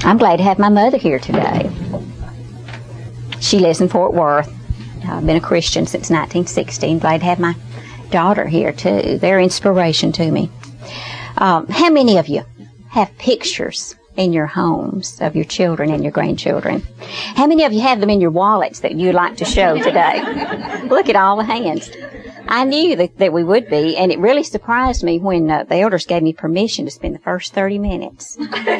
I'm glad to have my mother here today. She lives in Fort Worth. I've been a Christian since 1960. I'm glad to have my daughter here, too. They're inspiration to me. How many of you have pictures in your homes of your children and your grandchildren? How many of you have them in your wallets that you'd like to show today? Look at all the hands. I knew that we would be, and it really surprised me when the elders gave me permission to spend the first 30 minutes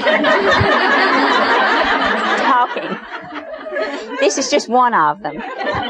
talking. This is just one of them.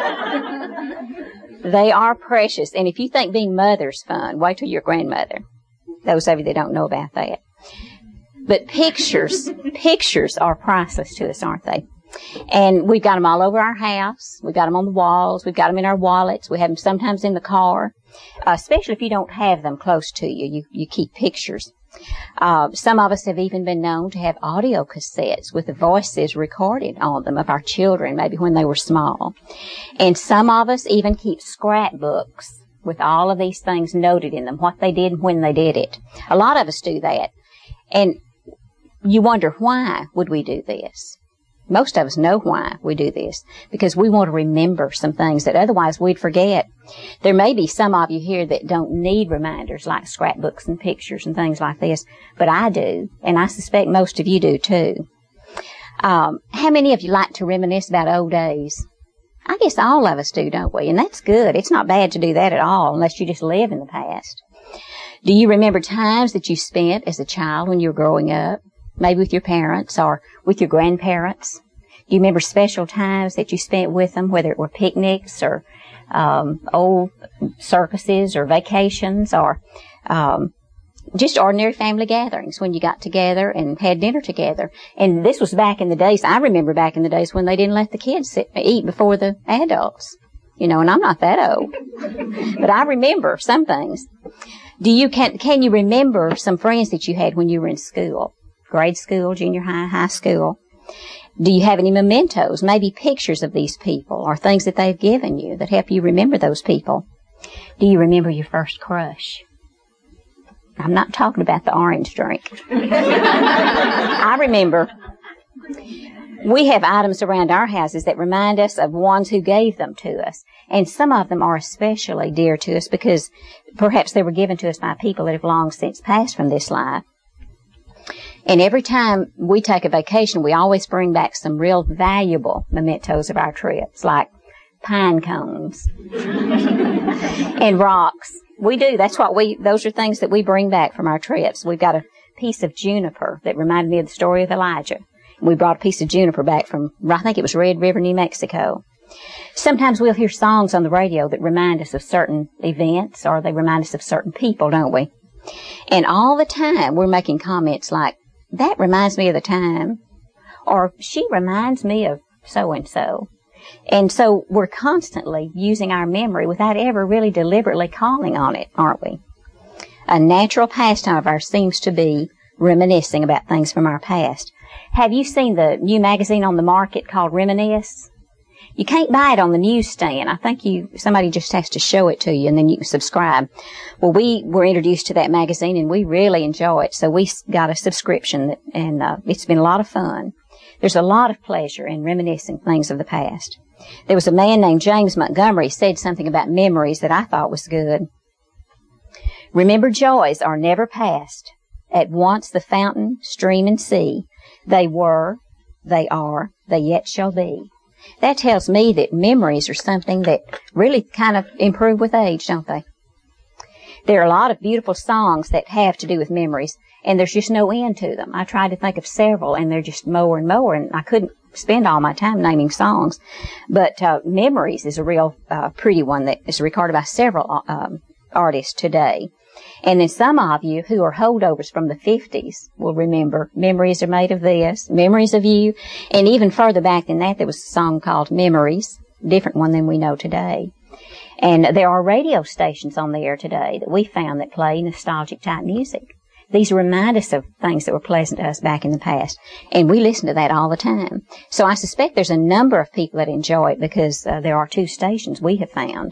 They are precious, and if you think being mother's fun, wait till you're grandmother. Those of you that don't know about that. But pictures are priceless to us, aren't they? And we've got them all over our house. We've got them on the walls. We've got them in our wallets. We have them sometimes in the car. Especially if you don't have them close to you, you keep pictures. Some of us have even been known to have audio cassettes with the voices recorded on them of our children, maybe when they were small. And some of us even keep scrapbooks with all of these things noted in them, what they did and when they did it. A lot of us do that. And you wonder, why would we do this? Most of us know why we do this, because we want to remember some things that otherwise we'd forget. There may be some of you here that don't need reminders like scrapbooks and pictures and things like this, but I do, and I suspect most of you do too. How many of you like to reminisce about old days? I guess all of us do, don't we? And that's good. It's not bad to do that at all, unless you just live in the past. Do you remember times that you spent as a child when you were growing up? Maybe with your parents or with your grandparents? Do you remember special times that you spent with them, whether it were picnics or old circuses or vacations or just ordinary family gatherings when you got together and had dinner together? And this was back in the days, I remember back in the days when they didn't let the kids eat before the adults. You know, and I'm not that old. But I remember some things. Can you remember some friends that you had when you were in school? Grade school, junior high, high school. Do you have any mementos, maybe pictures of these people or things that they've given you that help you remember those people? Do you remember your first crush? I'm not talking about the orange drink. I remember. We have items around our houses that remind us of ones who gave them to us. And some of them are especially dear to us because perhaps they were given to us by people that have long since passed from this life. And every time we take a vacation, we always bring back some real valuable mementos of our trips, like pine cones and rocks. We do. Those are things that we bring back from our trips. We've got a piece of juniper that reminded me of the story of Elijah. We brought a piece of juniper back from, I think it was Red River, New Mexico. Sometimes we'll hear songs on the radio that remind us of certain events or they remind us of certain people, don't we? And all the time we're making comments like, that reminds me of the time, or she reminds me of so-and-so. And so we're constantly using our memory without ever really deliberately calling on it, aren't we? A natural pastime of ours seems to be reminiscing about things from our past. Have you seen the new magazine on the market called Reminisce? You can't buy it on the newsstand. I think somebody just has to show it to you and then you can subscribe. Well, we were introduced to that magazine and we really enjoy it. So we got a subscription and it's been a lot of fun. There's a lot of pleasure in reminiscing things of the past. There was a man named James Montgomery said something about memories that I thought was good. Remember, joys are never past. At once the fountain, stream, and sea. They were, they are, they yet shall be. That tells me that memories are something that really kind of improve with age, don't they? There are a lot of beautiful songs that have to do with memories, and there's just no end to them. I tried to think of several, and they're just more and more, and I couldn't spend all my time naming songs. But Memories is a real pretty one that is recorded by several artists today. And then some of you who are holdovers from the 50s will remember Memories Are Made of This, Memories of You, and even further back than that, there was a song called Memories, a different one than we know today. And there are radio stations on the air today that we found that play nostalgic type music. These remind us of things that were pleasant to us back in the past, and we listen to that all the time. So I suspect there's a number of people that enjoy it because there are 2 stations we have found.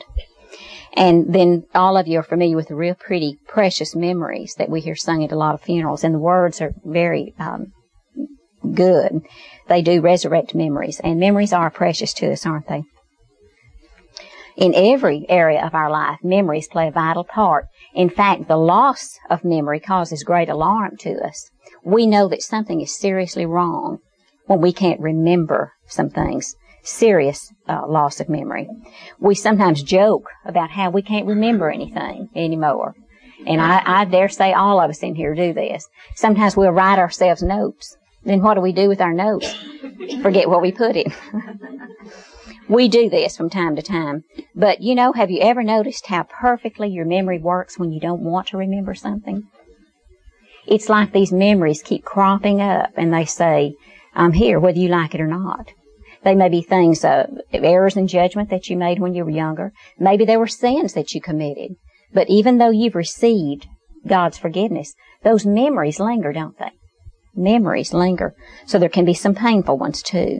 And then all of you are familiar with the real pretty, precious memories that we hear sung at a lot of funerals. And the words are very good. They do resurrect memories, and memories are precious to us, aren't they? In every area of our life, memories play a vital part. In fact, the loss of memory causes great alarm to us. We know that something is seriously wrong when we can't remember some things. Serious loss of memory. We sometimes joke about how we can't remember anything anymore. And I dare say all of us in here do this. Sometimes we'll write ourselves notes. Then what do we do with our notes? Forget what we put in. We do this from time to time. But, have you ever noticed how perfectly your memory works when you don't want to remember something? It's like these memories keep cropping up, and they say, I'm here whether you like it or not. They may be things, errors in judgment that you made when you were younger. Maybe there were sins that you committed. But even though you've received God's forgiveness, those memories linger, don't they? Memories linger. So there can be some painful ones too.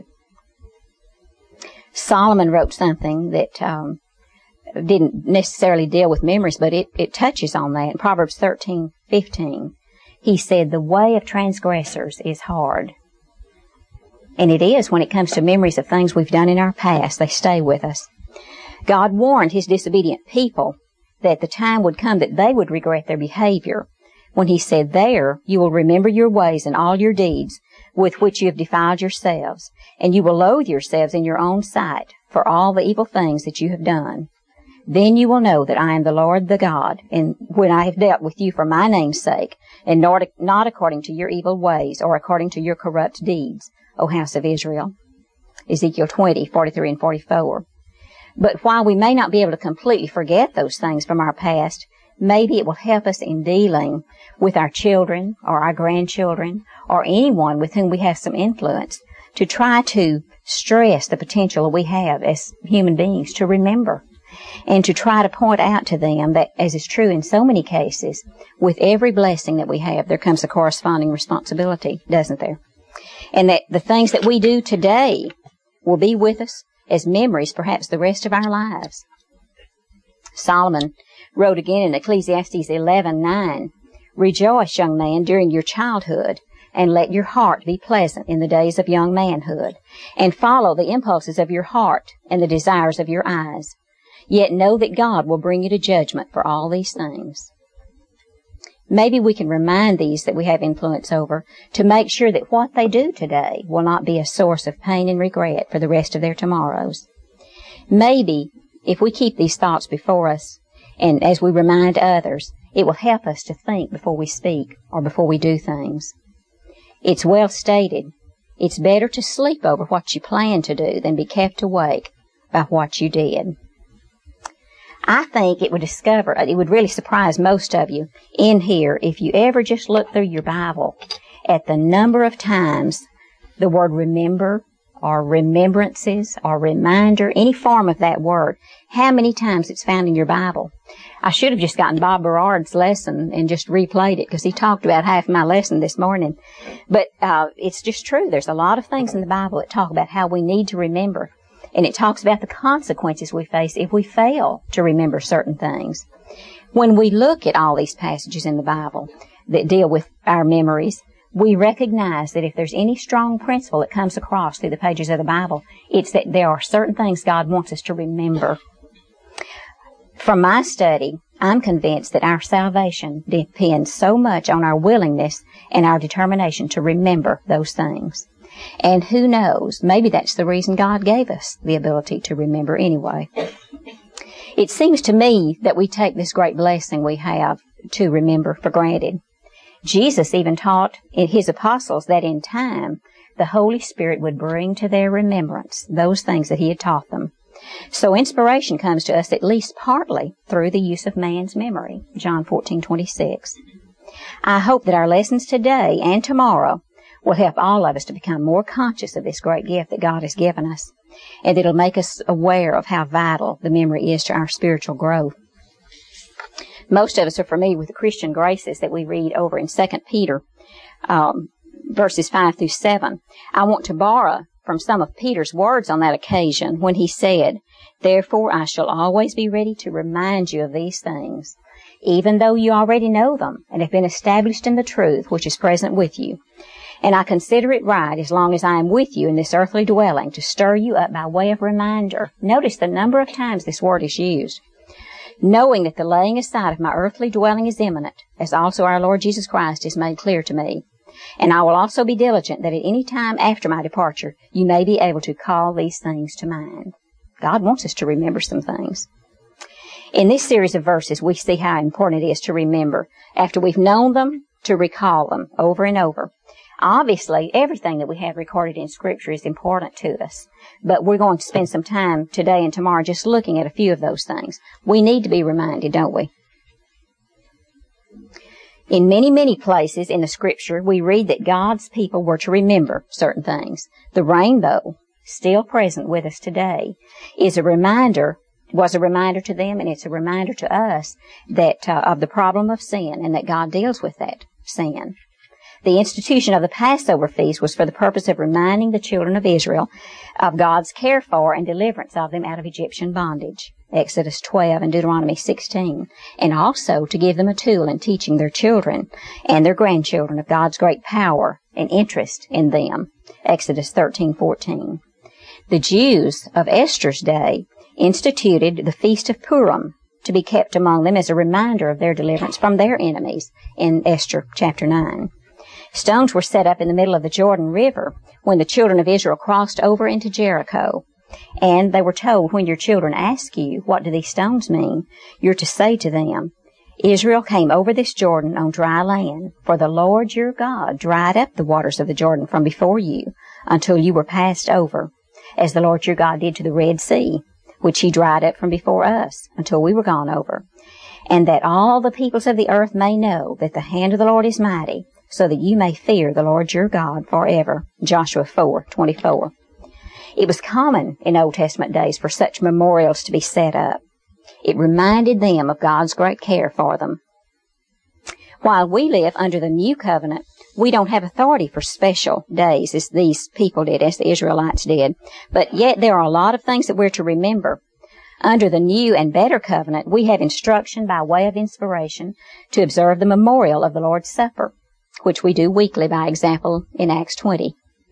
Solomon wrote something that didn't necessarily deal with memories, but it touches on that. In Proverbs 13:15, he said, the way of transgressors is hard. And it is when it comes to memories of things we've done in our past. They stay with us. God warned his disobedient people that the time would come that they would regret their behavior when he said, there you will remember your ways and all your deeds with which you have defiled yourselves, and you will loathe yourselves in your own sight for all the evil things that you have done. Then you will know that I am the Lord the God, and when I have dealt with you for my name's sake, and not according to your evil ways or according to your corrupt deeds, O house of Israel. Ezekiel 20:43 and 44. But while we may not be able to completely forget those things from our past, maybe it will help us in dealing with our children or our grandchildren or anyone with whom we have some influence to try to stress the potential we have as human beings to remember, and to try to point out to them that, as is true in so many cases, with every blessing that we have, there comes a corresponding responsibility, doesn't there? And that the things that we do today will be with us as memories perhaps the rest of our lives. Solomon wrote again in Ecclesiastes 11:9, rejoice, young man, during your childhood, and let your heart be pleasant in the days of young manhood, and follow the impulses of your heart and the desires of your eyes. Yet know that God will bring you to judgment for all these things. Maybe we can remind these that we have influence over to make sure that what they do today will not be a source of pain and regret for the rest of their tomorrows. Maybe if we keep these thoughts before us, and as we remind others, it will help us to think before we speak or before we do things. It's well stated, it's better to sleep over what you plan to do than be kept awake by what you did. I think it would really surprise most of you in here if you ever just look through your Bible at the number of times the word remember or remembrances or reminder, any form of that word, how many times it's found in your Bible. I should have just gotten Bob Berard's lesson and just replayed it because he talked about half my lesson this morning. But it's just true. There's a lot of things in the Bible that talk about how we need to remember. And it talks about the consequences we face if we fail to remember certain things. When we look at all these passages in the Bible that deal with our memories, we recognize that if there's any strong principle that comes across through the pages of the Bible, it's that there are certain things God wants us to remember. From my study, I'm convinced that our salvation depends so much on our willingness and our determination to remember those things. And who knows, maybe that's the reason God gave us the ability to remember anyway. It seems to me that we take this great blessing we have to remember for granted. Jesus even taught his apostles that in time the Holy Spirit would bring to their remembrance those things that he had taught them. So inspiration comes to us at least partly through the use of man's memory. John 14:26. I hope that our lessons today and tomorrow will help all of us to become more conscious of this great gift that God has given us, and it'll make us aware of how vital the memory is to our spiritual growth. Most of us are familiar with the Christian graces that we read over in 2 Peter, verses 5 through 7. I want to borrow from some of Peter's words on that occasion when he said, therefore I shall always be ready to remind you of these things, even though you already know them and have been established in the truth which is present with you. And I consider it right, as long as I am with you in this earthly dwelling, to stir you up by way of reminder. Notice the number of times this word is used. Knowing that the laying aside of my earthly dwelling is imminent, as also our Lord Jesus Christ has made clear to me. And I will also be diligent that at any time after my departure, you may be able to call these things to mind. God wants us to remember some things. In this series of verses, we see how important it is to remember. After we've known them, to recall them over and over. Obviously, everything that we have recorded in Scripture is important to us. But we're going to spend some time today and tomorrow just looking at a few of those things. We need to be reminded, don't we? In many, many places in the Scripture, we read that God's people were to remember certain things. The rainbow, still present with us today, was a reminder to them, and it's a reminder to us that of the problem of sin, and that God deals with that sin. The institution of the Passover feast was for the purpose of reminding the children of Israel of God's care for and deliverance of them out of Egyptian bondage, Exodus 12 and Deuteronomy 16, and also to give them a tool in teaching their children and their grandchildren of God's great power and interest in them, Exodus 13:14. The Jews of Esther's day instituted the Feast of Purim to be kept among them as a reminder of their deliverance from their enemies in Esther chapter 9. Stones were set up in the middle of the Jordan River when the children of Israel crossed over into Jericho. And they were told, when your children ask you, what do these stones mean? You're to say to them, Israel came over this Jordan on dry land, for the Lord your God dried up the waters of the Jordan from before you until you were passed over, as the Lord your God did to the Red Sea, which he dried up from before us until we were gone over. And that all the peoples of the earth may know that the hand of the Lord is mighty, so that you may fear the Lord your God forever. Joshua 4:24. It was common in Old Testament days for such memorials to be set up. It reminded them of God's great care for them. While we live under the new covenant, we don't have authority for special days as these people did, as the Israelites did. But yet there are a lot of things that we're to remember. Under the new and better covenant, we have instruction by way of inspiration to observe the memorial of the Lord's Supper, which we do weekly by example in Acts 20.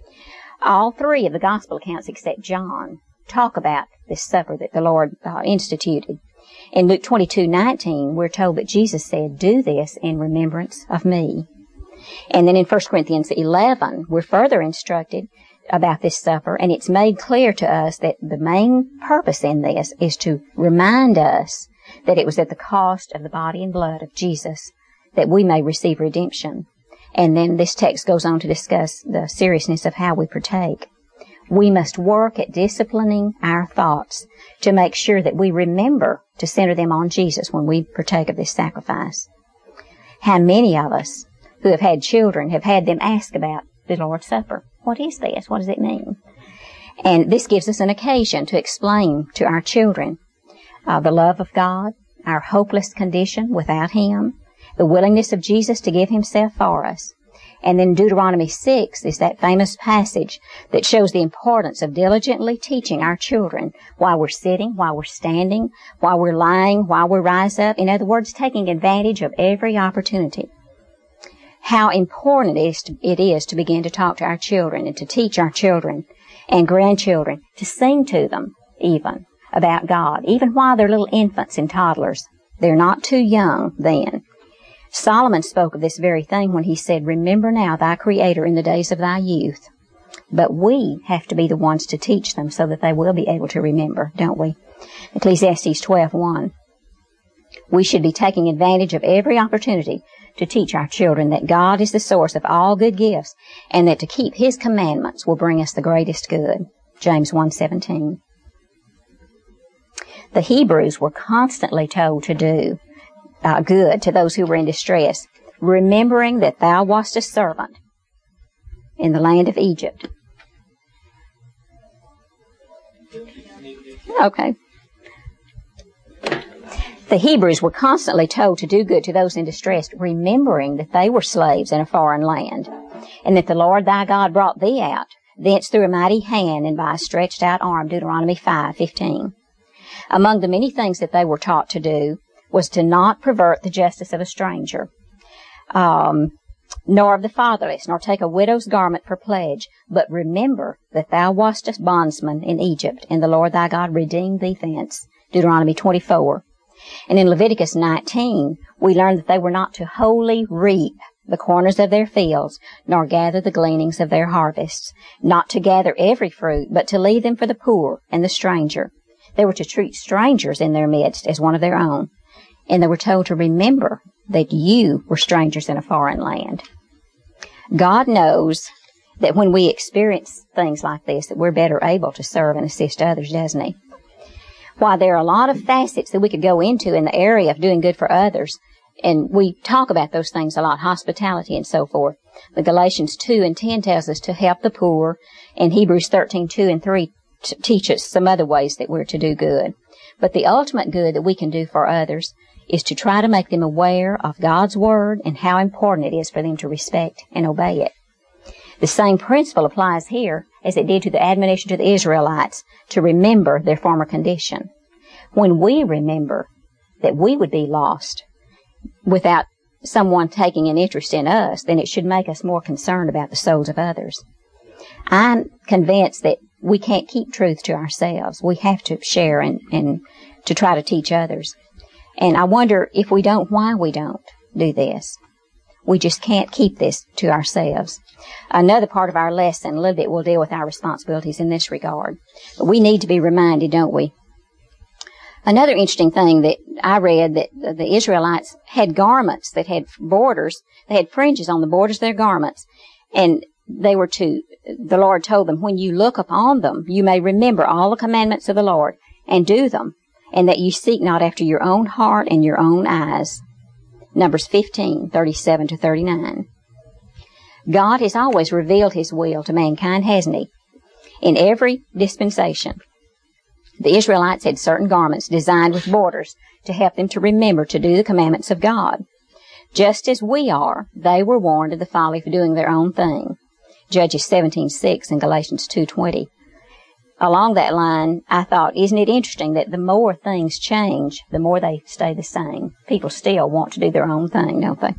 All three of the gospel accounts except John talk about this supper that the Lord instituted. In Luke 22:19, we're told that Jesus said, do this in remembrance of me. And then in 1 Corinthians 11, we're further instructed about this supper, and it's made clear to us that the main purpose in this is to remind us that it was at the cost of the body and blood of Jesus that we may receive redemption. And then this text goes on to discuss the seriousness of how we partake. We must work at disciplining our thoughts to make sure that we remember to center them on Jesus when we partake of this sacrifice. How many of us who have had children have had them ask about the Lord's Supper? What is this? What does it mean? And this gives us an occasion to explain to our children the love of God, our hopeless condition without Him, the willingness of Jesus to give Himself for us. And then Deuteronomy 6 is that famous passage that shows the importance of diligently teaching our children while we're sitting, while we're standing, while we're lying, while we rise up. In other words, taking advantage of every opportunity. How important it is to begin to talk to our children and to teach our children and grandchildren, to sing to them even about God, even while they're little infants and toddlers. They're not too young then. Solomon spoke of this very thing when he said, remember now thy Creator in the days of thy youth. But we have to be the ones to teach them so that they will be able to remember, don't we? Ecclesiastes 12:1. We should be taking advantage of every opportunity to teach our children that God is the source of all good gifts and that to keep His commandments will bring us the greatest good. James 1:17. The Hebrews were constantly told to do good to those who were in distress, remembering that thou wast a servant in the land of Egypt. Okay. The Hebrews were constantly told to do good to those in distress, remembering that they were slaves in a foreign land, and that the Lord thy God brought thee out, thence through a mighty hand and by a stretched out arm, Deuteronomy 5:15. Among the many things that they were taught to do was to not pervert the justice of a stranger. nor of the fatherless, nor take a widow's garment for pledge. But remember that thou wast a bondsman in Egypt, and the Lord thy God redeemed thee thence. Deuteronomy 24. And in Leviticus 19, we learn that they were not to wholly reap the corners of their fields, nor gather the gleanings of their harvests, not to gather every fruit, but to leave them for the poor and the stranger. They were to treat strangers in their midst as one of their own. And they were told to remember that you were strangers in a foreign land. God knows that when we experience things like this, that we're better able to serve and assist others, doesn't He? While there are a lot of facets that we could go into in the area of doing good for others, and we talk about those things a lot, hospitality and so forth. The Galatians 2:10 tells us to help the poor, and Hebrews 13:2-3 teach us some other ways that we're to do good. But the ultimate good that we can do for others is to try to make them aware of God's Word and how important it is for them to respect and obey it. The same principle applies here as it did to the admonition to the Israelites to remember their former condition. When we remember that we would be lost without someone taking an interest in us, then it should make us more concerned about the souls of others. I'm convinced that we can't keep truth to ourselves. We have to share and to try to teach others. And I wonder if we don't, why we don't do this. We just can't keep this to ourselves. Another part of our lesson, a little bit, will deal with our responsibilities in this regard. But we need to be reminded, don't we? Another interesting thing that I read, that the Israelites had garments that had borders. They had fringes on the borders of their garments. And they were to, the Lord told them, when you look upon them, you may remember all the commandments of the Lord and do them, and that you seek not after your own heart and your own eyes. Numbers 15:37-39. God has always revealed His will to mankind, hasn't He? In every dispensation. The Israelites had certain garments designed with borders to help them to remember to do the commandments of God. Just as we are, they were warned of the folly of doing their own thing. Judges 17:6 and Galatians 2:20. Along that line, I thought, isn't it interesting that the more things change, the more they stay the same? People still want to do their own thing, don't they?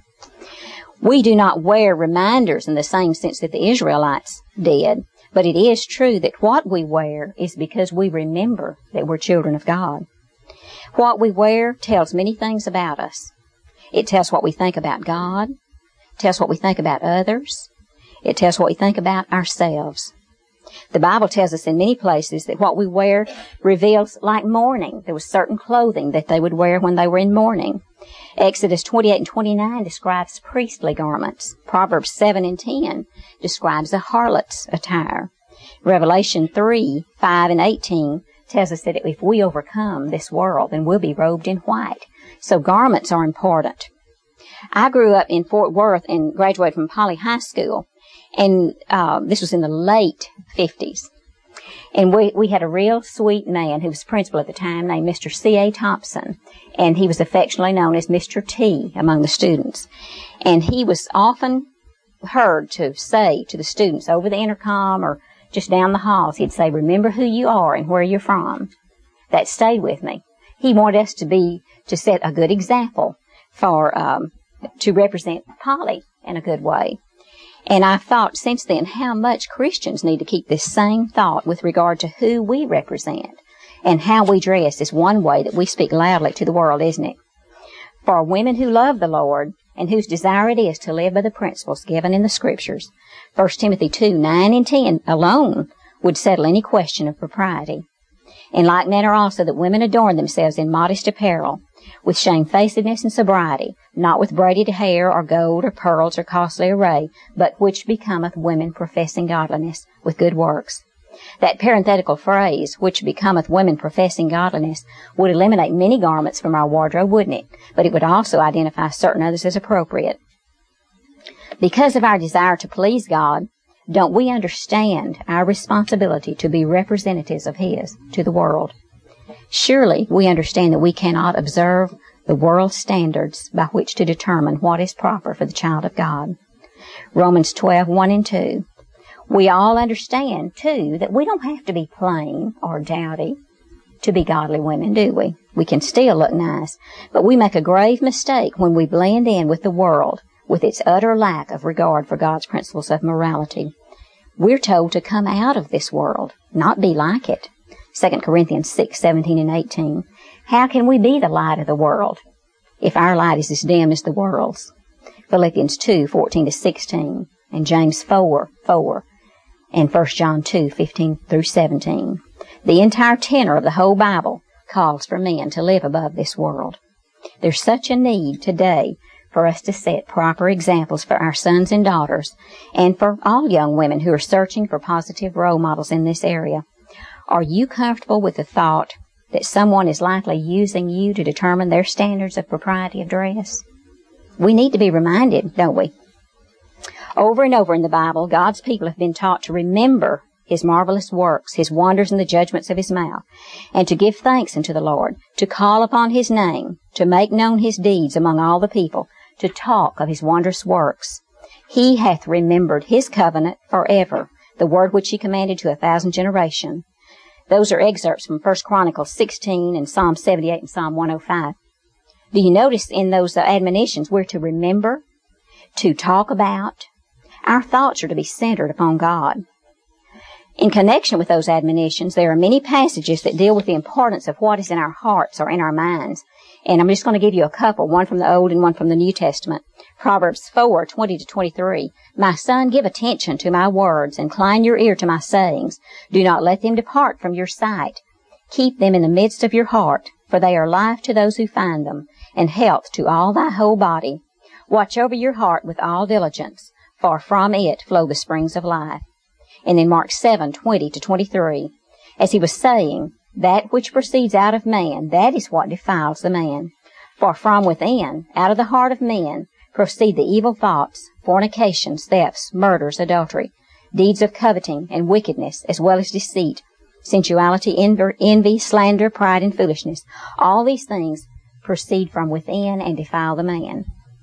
We do not wear reminders in the same sense that the Israelites did, but it is true that what we wear is because we remember that we're children of God. What we wear tells many things about us. It tells what we think about God. It tells what we think about others. It tells what we think about ourselves. The Bible tells us in many places that what we wear reveals like mourning. There was certain clothing that they would wear when they were in mourning. Exodus 28:29 describes priestly garments. Proverbs 7:10 describes a harlot's attire. Revelation 3:5-18 tells us that if we overcome this world, then we'll be robed in white. So garments are important. I grew up in Fort Worth and graduated from Poly High School. And this was in the late 50s. And we had a real sweet man who was principal at the time named Mr. C.A. Thompson. And he was affectionately known as Mr. T among the students. And he was often heard to say to the students over the intercom or just down the halls, he'd say, remember who you are and where you're from. That stayed with me. He wanted us to set a good example to represent Poly in a good way. And I've thought since then how much Christians need to keep this same thought with regard to who we represent. And how we dress is one way that we speak loudly to the world, isn't it? For women who love the Lord and whose desire it is to live by the principles given in the Scriptures, 1 Timothy 2:9-10 alone would settle any question of propriety. In like manner also that women adorn themselves in modest apparel, with shamefacedness and sobriety, not with braided hair or gold or pearls or costly array, but which becometh women professing godliness with good works. That parenthetical phrase, which becometh women professing godliness, would eliminate many garments from our wardrobe, wouldn't it? But it would also identify certain others as appropriate. Because of our desire to please God, don't we understand our responsibility to be representatives of His to the world? Surely we understand that we cannot observe the world's standards by which to determine what is proper for the child of God. Romans 12:1-2. We all understand, too, that we don't have to be plain or dowdy to be godly women, do we? We can still look nice, but we make a grave mistake when we blend in with the world with its utter lack of regard for God's principles of morality. We're told to come out of this world, not be like it. 2 Corinthians 6:17 and 18. How can we be the light of the world if our light is as dim as the world's? Philippians 2:14 to 16, and James 4:4, and 1 John 2:15 through 17. The entire tenor of the whole Bible calls for men to live above this world. There's such a need today for us to set proper examples for our sons and daughters, and for all young women who are searching for positive role models in this area. Are you comfortable with the thought that someone is likely using you to determine their standards of propriety of dress? We need to be reminded, don't we? Over and over in the Bible, God's people have been taught to remember His marvelous works, His wonders, and the judgments of His mouth, and to give thanks unto the Lord, to call upon His name, to make known His deeds among all the people, to talk of His wondrous works. He hath remembered His covenant forever, the word which He commanded to 1,000 generations. Those are excerpts from 1 Chronicles 16 and Psalm 78 and Psalm 105. Do you notice in those admonitions we're to remember, to talk about? Our thoughts are to be centered upon God. In connection with those admonitions, there are many passages that deal with the importance of what is in our hearts or in our minds. And I'm just going to give you a couple, one from the Old and one from the New Testament. Proverbs 4:20 to 23. My son, give attention to my words, incline your ear to my sayings. Do not let them depart from your sight. Keep them in the midst of your heart, for they are life to those who find them, and health to all thy whole body. Watch over your heart with all diligence, for from it flow the springs of life. And in Mark 7:20 to 23, as he was saying, that which proceeds out of man, that is what defiles the man. For from within, out of the heart of men, proceed the evil thoughts, fornications, thefts, murders, adultery, deeds of coveting and wickedness, as well as deceit, sensuality, envy, slander, pride, and foolishness. All these things proceed from within and defile the man.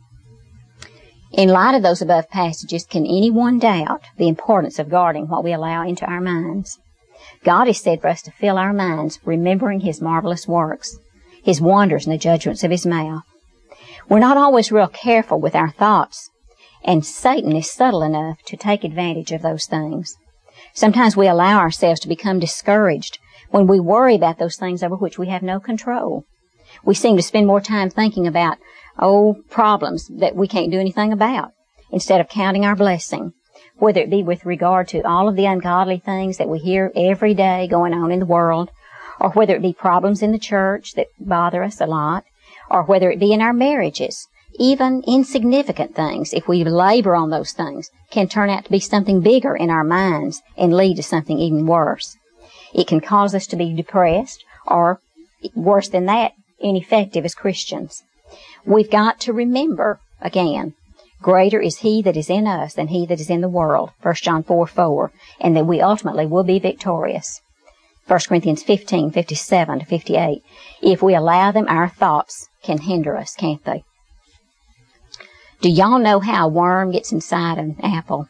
In light of those above passages, can anyone doubt the importance of guarding what we allow into our minds? God has said for us to fill our minds remembering His marvelous works, His wonders, and the judgments of His mouth. We're not always real careful with our thoughts, and Satan is subtle enough to take advantage of those things. Sometimes we allow ourselves to become discouraged when we worry about those things over which we have no control. We seem to spend more time thinking about problems that we can't do anything about, instead of counting our blessing, whether it be with regard to all of the ungodly things that we hear every day going on in the world, or whether it be problems in the church that bother us a lot, or whether it be in our marriages. Even insignificant things, if we labor on those things, can turn out to be something bigger in our minds and lead to something even worse. It can cause us to be depressed, or worse than that, ineffective as Christians. We've got to remember, again, greater is He that is in us than he that is in the world, 1 John 4:4, and that we ultimately will be victorious. 1 Corinthians 15:57 to 58. If we allow them, our thoughts can hinder us, can't they? Do y'all know how a worm gets inside an apple?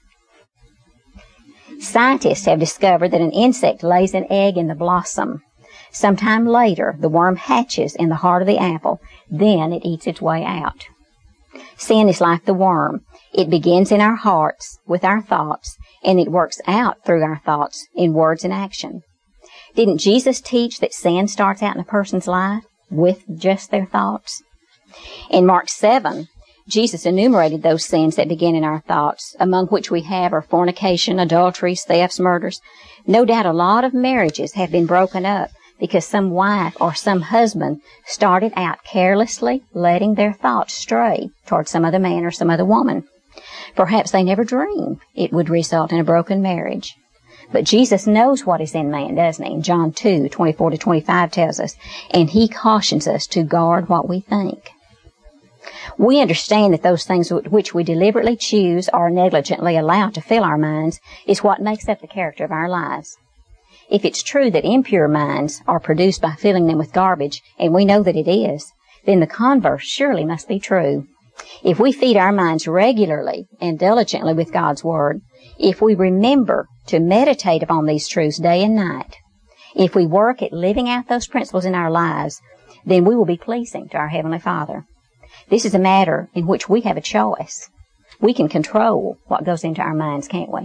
Scientists have discovered that an insect lays an egg in the blossom. Sometime later, the worm hatches in the heart of the apple. Then it eats its way out. Sin is like the worm. It begins in our hearts, with our thoughts, and it works out through our thoughts in words and action. Didn't Jesus teach that sin starts out in a person's life with just their thoughts? In Mark 7, Jesus enumerated those sins that begin in our thoughts, among which we have our fornication, adulteries, thefts, murders. No doubt a lot of marriages have been broken up because some wife or some husband started out carelessly letting their thoughts stray toward some other man or some other woman. Perhaps they never dreamed it would result in a broken marriage. But Jesus knows what is in man, doesn't He? John 2:24 to 25 tells us, and He cautions us to guard what we think. We understand that those things which we deliberately choose or negligently allow to fill our minds is what makes up the character of our lives. If it's true that impure minds are produced by filling them with garbage, and we know that it is, then the converse surely must be true. If we feed our minds regularly and diligently with God's Word, if we remember to meditate upon these truths day and night, if we work at living out those principles in our lives, then we will be pleasing to our Heavenly Father. This is a matter in which we have a choice. We can control what goes into our minds, can't we?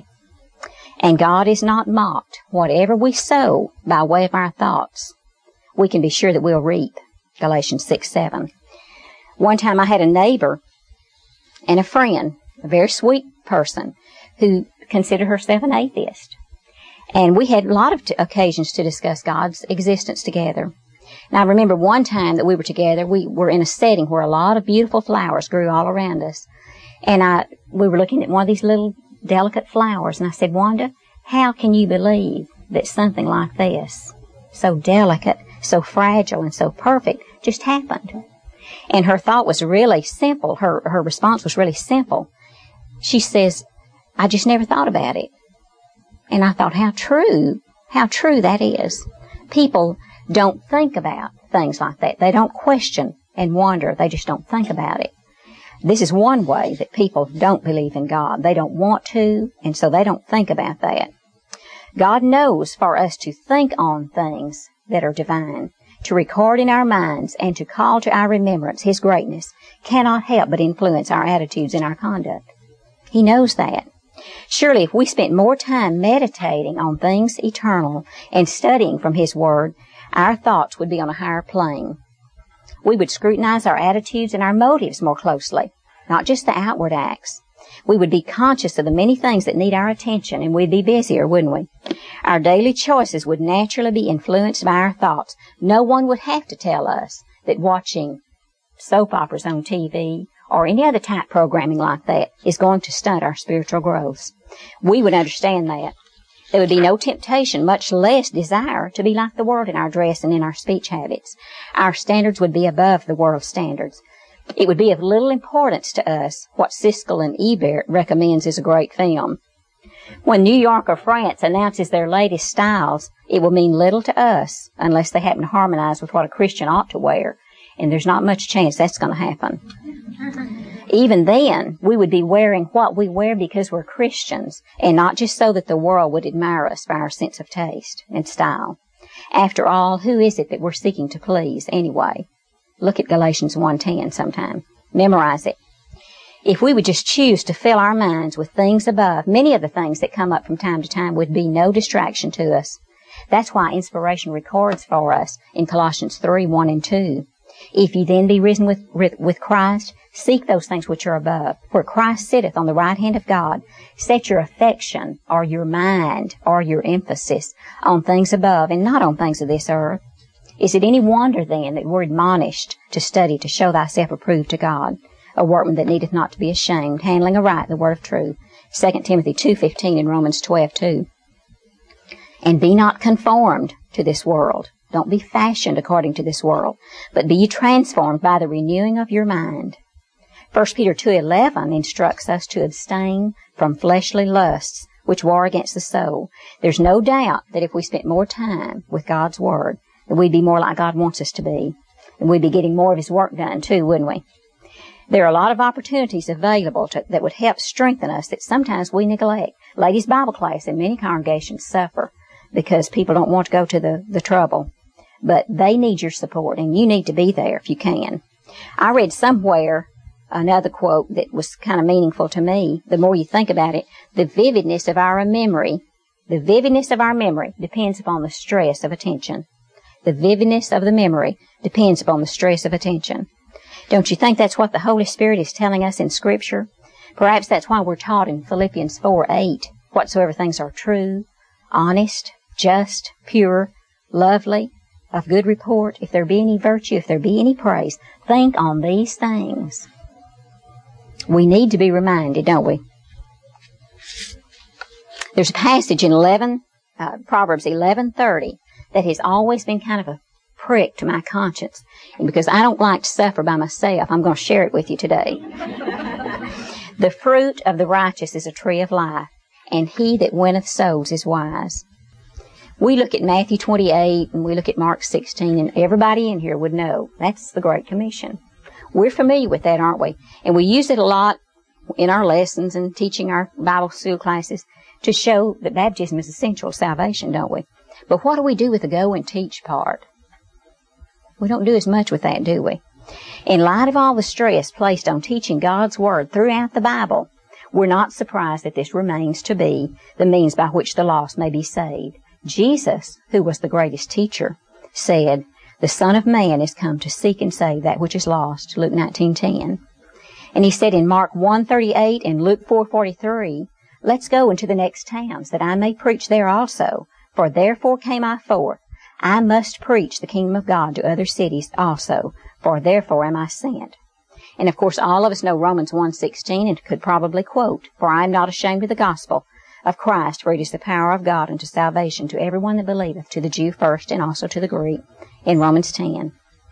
And God is not mocked. Whatever we sow by way of our thoughts, we can be sure that we'll reap. Galatians 6:7. One time I had a neighbor and a friend, a very sweet person, who considered herself an atheist. And we had a lot of occasions to discuss God's existence together. And I remember one time that we were together, we were in a setting where a lot of beautiful flowers grew all around us. And we were looking at one of these little delicate flowers, and I said, Wanda, how can you believe that something like this, so delicate, so fragile, and so perfect, just happened? And her thought was really simple. Her response was really simple. She says, I just never thought about it. And I thought, how true that is. People don't think about things like that. They don't question and wonder. They just don't think about it. This is one way that people don't believe in God. They don't want to, and so they don't think about that. God knows for us to think on things that are divine, to record in our minds, and to call to our remembrance His greatness cannot help but influence our attitudes and our conduct. He knows that. Surely if we spent more time meditating on things eternal and studying from His Word, our thoughts would be on a higher plane. We would scrutinize our attitudes and our motives more closely, not just the outward acts. We would be conscious of the many things that need our attention, and we'd be busier, wouldn't we? Our daily choices would naturally be influenced by our thoughts. No one would have to tell us that watching soap operas on TV or any other type programming like that is going to stunt our spiritual growth. We would understand that. There would be no temptation, much less desire, to be like the world in our dress and in our speech habits. Our standards would be above the world's standards. It would be of little importance to us what Siskel and Ebert recommends as a great film. When New York or France announces their latest styles, it will mean little to us unless they happen to harmonize with what a Christian ought to wear, and there's not much chance that's going to happen. Even then, we would be wearing what we wear because we're Christians, and not just so that the world would admire us for our sense of taste and style. After all, who is it that we're seeking to please anyway? Look at Galatians 1:10 sometime. Memorize it. If we would just choose to fill our minds with things above, many of the things that come up from time to time would be no distraction to us. That's why inspiration records for us in Colossians 3:1 and 2. If ye then be risen with Christ, seek those things which are above, where Christ sitteth on the right hand of God. Set your affection, or your mind, or your emphasis on things above, and not on things of this earth. Is it any wonder, then, that we're admonished to study to show thyself approved to God, a workman that needeth not to be ashamed, handling aright the word of truth? 2 Timothy 2:15 and Romans 12:2. And be not conformed to this world. Don't be fashioned according to this world, but be ye transformed by the renewing of your mind. 1 Peter 2:11 instructs us to abstain from fleshly lusts, which war against the soul. There's no doubt that if we spent more time with God's Word, that we'd be more like God wants us to be. And we'd be getting more of His work done too, wouldn't we? There are a lot of opportunities available that would help strengthen us that sometimes we neglect. Ladies' Bible class in many congregations suffer because people don't want to go to the trouble. But they need your support, and you need to be there if you can. I read somewhere another quote that was kind of meaningful to me. The more you think about it, the vividness of our memory depends upon the stress of attention. The vividness of the memory depends upon the stress of attention. Don't you think that's what the Holy Spirit is telling us in Scripture? Perhaps that's why we're taught in Philippians 4:8, whatsoever things are true, honest, just, pure, lovely, of good report, if there be any virtue, if there be any praise, think on these things. We need to be reminded, don't we? There's a passage in Proverbs 11:30 that has always been kind of a prick to my conscience. And because I don't like to suffer by myself, I'm going to share it with you today. The fruit of the righteous is a tree of life, and he that winneth souls is wise. We look at Matthew 28 and we look at Mark 16, and everybody in here would know that's the Great Commission. We're familiar with that, aren't we? And we use it a lot in our lessons and teaching our Bible school classes to show that baptism is essential to salvation, don't we? But what do we do with the go and teach part? We don't do as much with that, do we? In light of all the stress placed on teaching God's Word throughout the Bible, we're not surprised that this remains to be the means by which the lost may be saved. Jesus, who was the greatest teacher, said, "The Son of Man is come to seek and save that which is lost," Luke 19:10. And he said in Mark 1:38 and Luke 4:43, "Let's go into the next towns, that I may preach there also. For therefore came I forth. I must preach the kingdom of God to other cities also, for therefore am I sent." And of course all of us know Romans 1:16 and could probably quote, "For I am not ashamed of the gospel of Christ, for it is the power of God unto salvation to everyone that believeth, to the Jew first and also to the Greek," in Romans 10.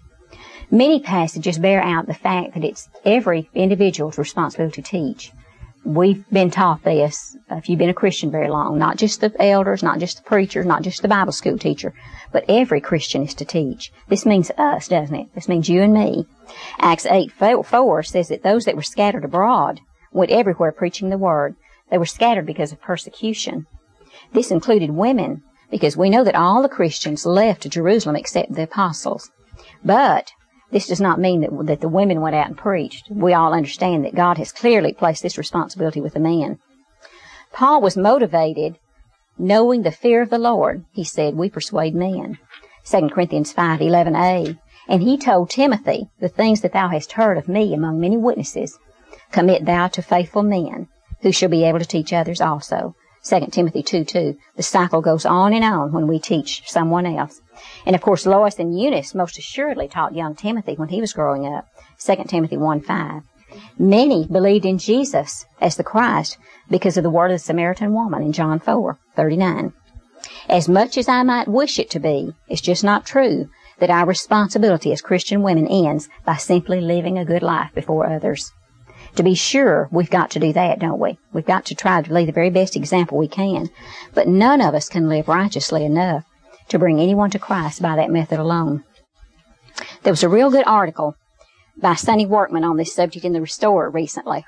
Many passages bear out the fact that it's every individual's responsibility to teach. We've been taught this, if you've been a Christian very long, not just the elders, not just the preachers, not just the Bible school teacher, but every Christian is to teach. This means us, doesn't it? This means you and me. Acts 8:4 says that those that were scattered abroad went everywhere preaching the word. They were scattered because of persecution. This included women, because we know that all the Christians left Jerusalem except the apostles. But this does not mean that the women went out and preached. We all understand that God has clearly placed this responsibility with the men. Paul was motivated, knowing the fear of the Lord. He said, "We persuade men." 2 Corinthians 5:11a. And he told Timothy, "The things that thou hast heard of me among many witnesses, commit thou to faithful men, who shall be able to teach others also." 2 Timothy 2:2. The cycle goes on and on when we teach someone else. And of course, Lois and Eunice most assuredly taught young Timothy when he was growing up. 2 Timothy 1:5. Many believed in Jesus as the Christ because of the word of the Samaritan woman in John 4:39. As much as I might wish it to be, it's just not true that our responsibility as Christian women ends by simply living a good life before others. To be sure, we've got to do that, don't we? We've got to try to lead the very best example we can. But none of us can live righteously enough to bring anyone to Christ by that method alone. There was a real good article by Sonny Workman on this subject in The Restorer recently.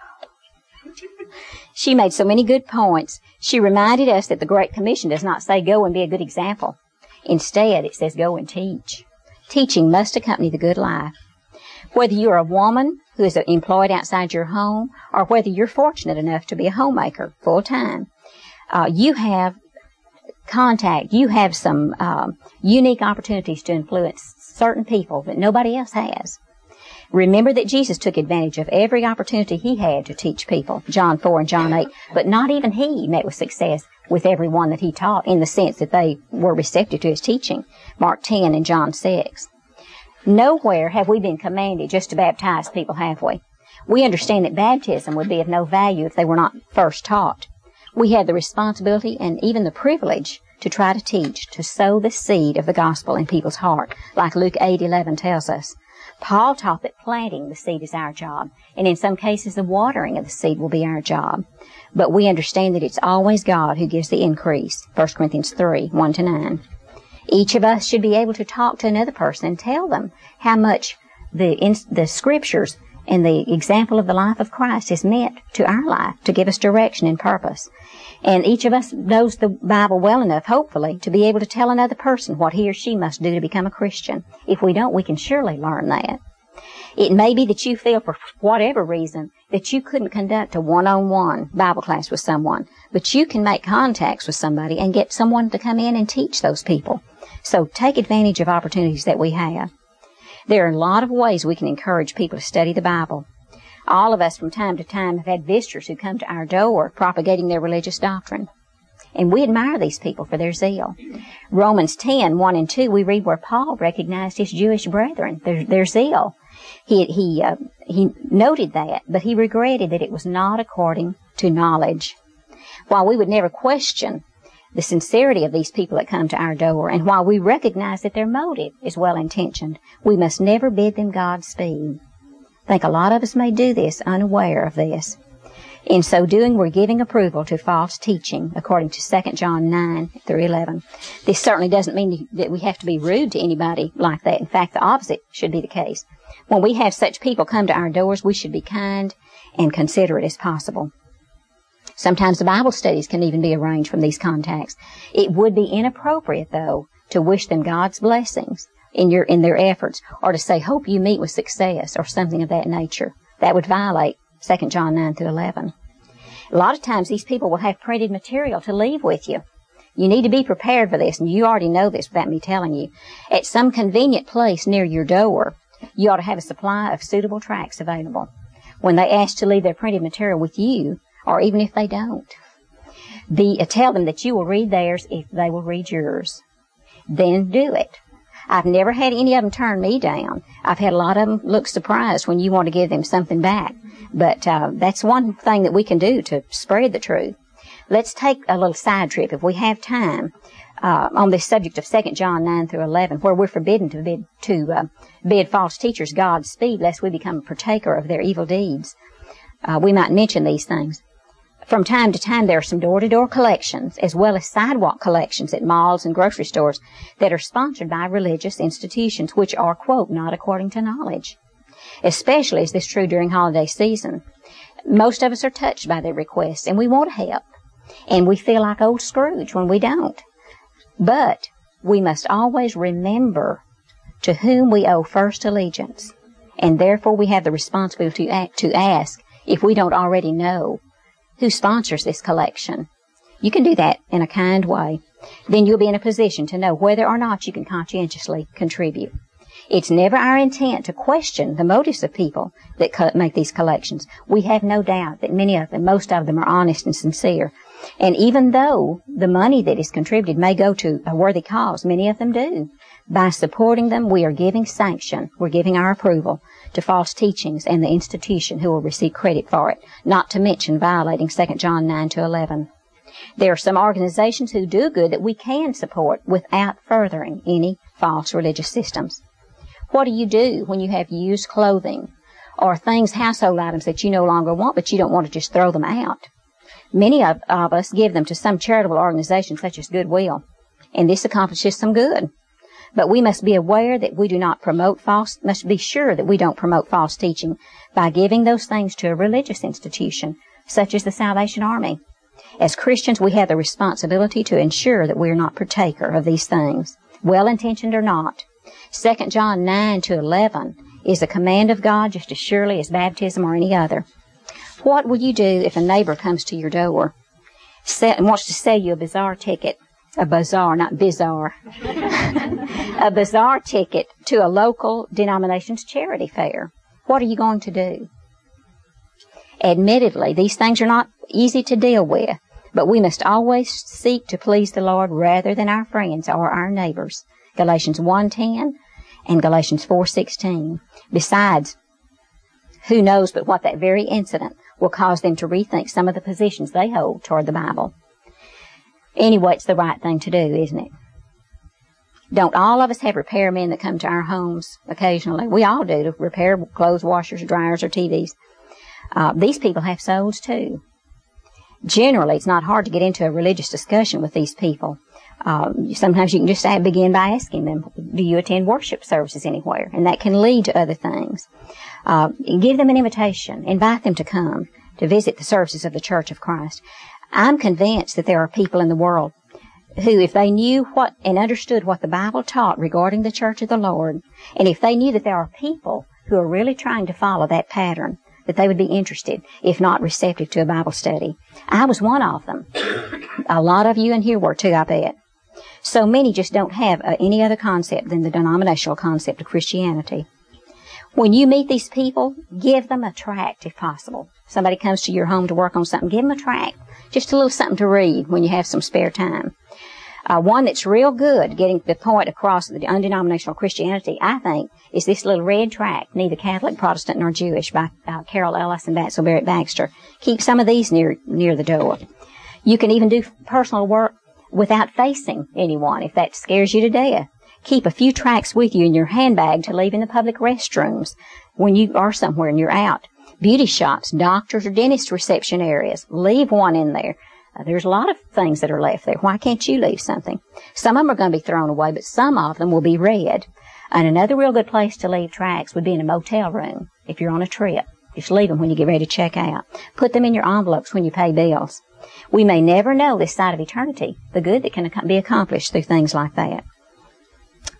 She made so many good points. She reminded us that the Great Commission does not say go and be a good example. Instead, it says go and teach. Teaching must accompany the good life. Whether you're a woman who is employed outside your home, or whether you're fortunate enough to be a homemaker full time, you have contact, you have some unique opportunities to influence certain people that nobody else has. Remember that Jesus took advantage of every opportunity he had to teach people, John 4 and John 8, but not even he met with success with everyone that he taught in the sense that they were receptive to his teaching, Mark 10 and John 6. Nowhere have we been commanded just to baptize people, have we? We understand that baptism would be of no value if they were not first taught. We have the responsibility and even the privilege to try to teach, to sow the seed of the gospel in people's heart, like Luke 8:11 tells us. Paul taught that planting the seed is our job, and in some cases the watering of the seed will be our job. But we understand that it's always God who gives the increase, 1 Corinthians 3:1-9. Each of us should be able to talk to another person and tell them how much the Scriptures and the example of the life of Christ has meant to our life, to give us direction and purpose. And each of us knows the Bible well enough, hopefully, to be able to tell another person what he or she must do to become a Christian. If we don't, we can surely learn that. It may be that you feel, for whatever reason, that you couldn't conduct a one-on-one Bible class with someone, but you can make contacts with somebody and get someone to come in and teach those people. So take advantage of opportunities that we have. There are a lot of ways we can encourage people to study the Bible. All of us from time to time have had visitors who come to our door propagating their religious doctrine. And we admire these people for their zeal. Romans 10:1-2, we read where Paul recognized his Jewish brethren, their zeal. He noted that, but he regretted that it was not according to knowledge. While we would never question the sincerity of these people that come to our door, and while we recognize that their motive is well-intentioned, we must never bid them Godspeed. I think a lot of us may do this unaware of this. In so doing, we're giving approval to false teaching, according to 2 John 9-11. This certainly doesn't mean that we have to be rude to anybody like that. In fact, the opposite should be the case. When we have such people come to our doors, we should be kind and considerate as possible. Sometimes the Bible studies can even be arranged from these contacts. It would be inappropriate, though, to wish them God's blessings in their efforts, or to say, hope you meet with success, or something of that nature. That would violate 2 John 9 through 11. A lot of times these people will have printed material to leave with you. You need to be prepared for this, and you already know this without me telling you. At some convenient place near your door, you ought to have a supply of suitable tracts available. When they ask to leave their printed material with you, or even if they don't, tell them that you will read theirs if they will read yours. Then do it. I've never had any of them turn me down. I've had a lot of them look surprised when you want to give them something back. But that's one thing that we can do to spread the truth. Let's take a little side trip, if we have time, on this subject of 2 John 9 through 11, where we're forbidden to bid false teachers Godspeed, lest we become a partaker of their evil deeds. We might mention these things. From time to time, there are some door-to-door collections, as well as sidewalk collections at malls and grocery stores that are sponsored by religious institutions, which are, quote, not according to knowledge. Especially is this true during holiday season. Most of us are touched by their requests, and we want to help. And we feel like old Scrooge when we don't. But we must always remember to whom we owe first allegiance, and therefore we have the responsibility to ask, if we don't already know, who sponsors this collection. You can do that in a kind way. Then you'll be in a position to know whether or not you can conscientiously contribute. It's never our intent to question the motives of people that make these collections. We have no doubt that most of them are honest and sincere. And even though the money that is contributed may go to a worthy cause, many of them do. By supporting them, we are giving sanction, we're giving our approval to false teachings and the institution who will receive credit for it, not to mention violating 2 John 9 to 11. There are some organizations who do good that we can support without furthering any false religious systems. What do you do when you have used clothing or household items that you no longer want, but you don't want to just throw them out? Many of us give them to some charitable organization such as Goodwill, and this accomplishes some good. But we must be aware that we must be sure that we don't promote false teaching by giving those things to a religious institution, such as the Salvation Army. As Christians, we have the responsibility to ensure that we are not partaker of these things, well-intentioned or not. 2 John 9 to 11 is a command of God just as surely as baptism or any other. What will you do if a neighbor comes to your door and wants to sell you a bazaar ticket? A bazaar, not bizarre. A bazaar ticket to a local denomination's charity fair. What are you going to do? Admittedly, these things are not easy to deal with, but we must always seek to please the Lord rather than our friends or our neighbors. Galatians 1:10 and Galatians 4:16. Besides, who knows but what that very incident will cause them to rethink some of the positions they hold toward the Bible. Anyway, it's the right thing to do, isn't it? Don't all of us have repairmen that come to our homes occasionally? We all do, to repair clothes washers, dryers, or TVs. These people have souls too. Generally, it's not hard to get into a religious discussion with these people. Sometimes you can just begin by asking them, do you attend worship services anywhere? And that can lead to other things. Give them an invitation. Invite them to come to visit the services of the Church of Christ. I'm convinced that there are people in the world who, if they knew what and understood what the Bible taught regarding the Church of the Lord, and if they knew that there are people who are really trying to follow that pattern, that they would be interested, if not receptive, to a Bible study. I was one of them. A lot of you in here were too, I bet. So many just don't have any other concept than the denominational concept of Christianity. When you meet these people, give them a tract if possible. Somebody comes to your home to work on something, give them a tract. Just a little something to read when you have some spare time. One that's real good, getting the point across the undenominational Christianity, I think, is this little red tract, Neither Catholic, Protestant, nor Jewish, by Carol Ellis and Batsell Barrett Baxter. Keep some of these near the door. You can even do personal work without facing anyone, if that scares you to death. Keep a few tracts with you in your handbag to leave in the public restrooms when you are somewhere and you're out. Beauty shops, doctors, or dentist reception areas. Leave one in there. There's a lot of things that are left there. Why can't you leave something? Some of them are going to be thrown away, but some of them will be read. And another real good place to leave tracts would be in a motel room if you're on a trip. Just leave them when you get ready to check out. Put them in your envelopes when you pay bills. We may never know this side of eternity, the good that can be accomplished through things like that.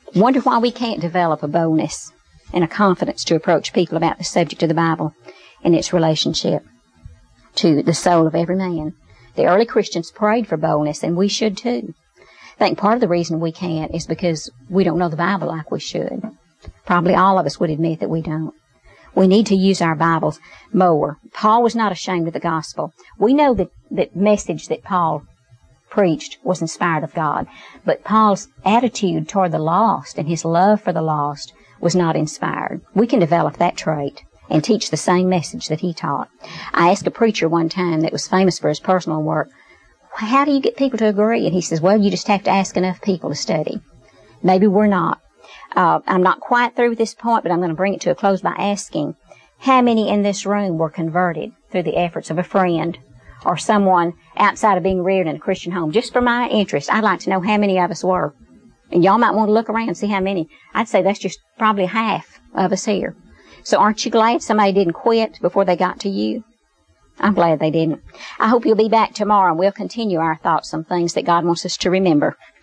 Wonder why we can't develop a boldness and a confidence to approach people about the subject of the Bible and its relationship to the soul of every man. The early Christians prayed for boldness, and we should too. I think part of the reason we can't is because we don't know the Bible like we should. Probably all of us would admit that we don't. We need to use our Bibles more. Paul was not ashamed of the gospel. We know that the message that Paul preached was inspired of God, but Paul's attitude toward the lost and his love for the lost was not inspired. We can develop that trait and teach the same message that he taught. I asked a preacher one time that was famous for his personal work, how do you get people to agree? And he says, well, you just have to ask enough people to study. Maybe we're not. I'm not quite through with this point, but I'm going to bring it to a close by asking, how many in this room were converted through the efforts of a friend or someone outside of being reared in a Christian home? Just for my interest, I'd like to know how many of us were. And y'all might want to look around and see how many. I'd say that's just probably half of us here. So aren't you glad somebody didn't quit before they got to you? I'm glad they didn't. I hope you'll be back tomorrow and we'll continue our thoughts on things that God wants us to remember